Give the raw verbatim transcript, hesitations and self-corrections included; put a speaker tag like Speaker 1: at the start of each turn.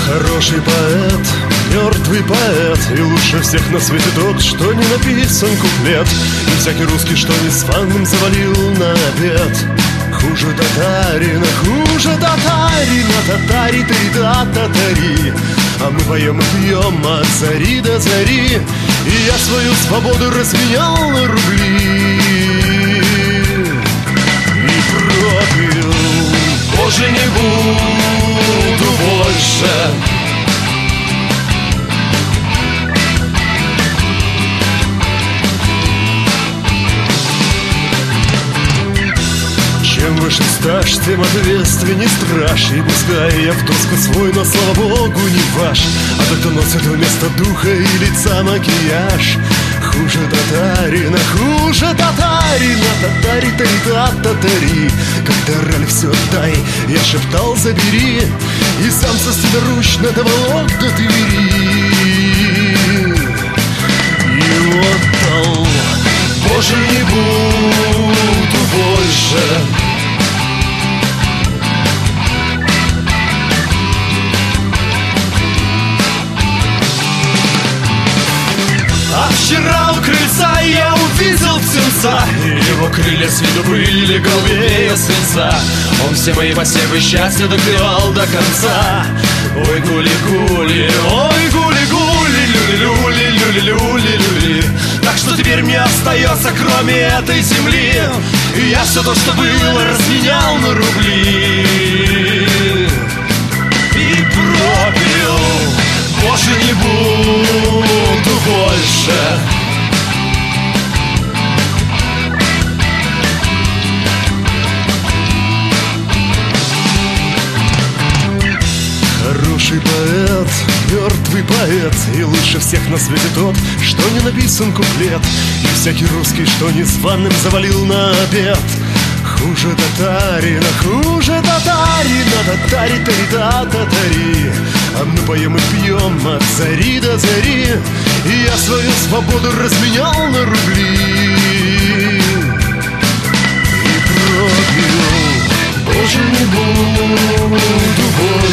Speaker 1: Хороший поэт, мертвый поэт, и лучше всех на свете тот, что не написан куплет, и всякий русский, что не с фанным завалил на обед. Хуже татарина, хуже татарина, татари ты да татари, а мы поем и пьем от зари до зари, и я свою свободу разменял на рубли и пропил. Боже, не буду больше Чем выше стаж, тем ответственней страж. И пускай я в тоску свой, но, слава богу, не ваш, а тот, кто носит вместо духа и лица макияж. Хуже татарина, хуже татарина, татари тари да татари. Когда раль все дай, я шептал забери, и сам собственноручно доволок до Твери. И отдал. Боже, не буду больше А вчера у крыльца я увидел птенца, его крылья с виду были голубее свинца. Он все мои посевы счастья доклевал до конца. Ой, гули-гули, ой, гули-гули, люли-люли, люли-люли-люли. Так что теперь мне остается, кроме этой земли, и я все то, что было, разменял на рубли и пропил. Боже, не буду больше Хороший поэт, мертвый поэт, и лучше всех на свете тот, что не написан куплет, и всякий русский, что не званым завалил на обед. Хуже татарина, хуже татарина, татари тари да татари, а мы поем и пьем от зари до зари, и я свою свободу разменял на рубли и пропил. Боже, не буду больше